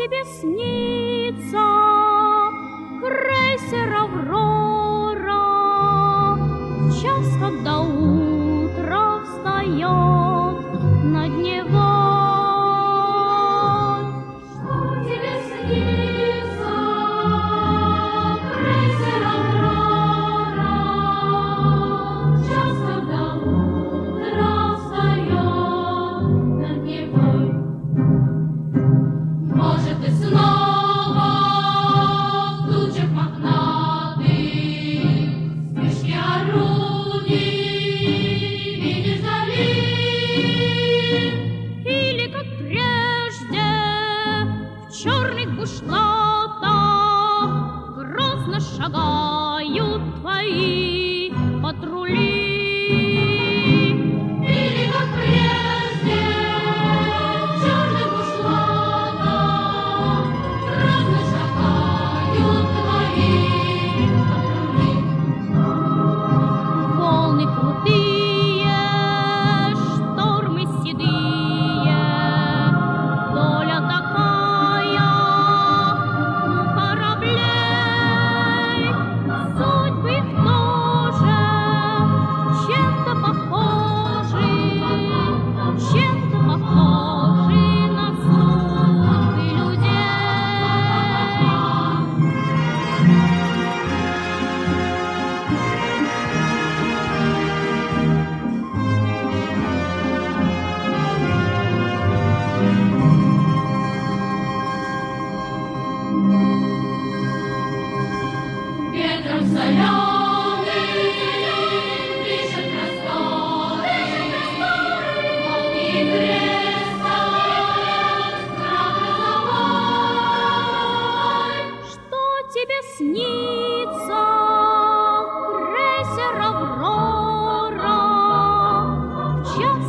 тебе снится, крейсер «Аврора», в час, когда утро встает над Невой? Что тебе снится, крейсер «Аврора», в час, когда утро встает над Невой? Может, ты снова в тучах мохнатых вспышки орудий видишь вдали? Или, как прежде, в черных бушлатах грозно шагают твои патрули? Или, как прежде, в черных бушлатах грозно шагают твои патрули? Волны крутые, штормы седые, доля такая у кораблей. Судьбы их тоже чем-то похожи на судьбы людей. Ветром соленым дышат просторы, молнии крестят страх грозовой. Что тебе снится, крейсер «Аврора», в час,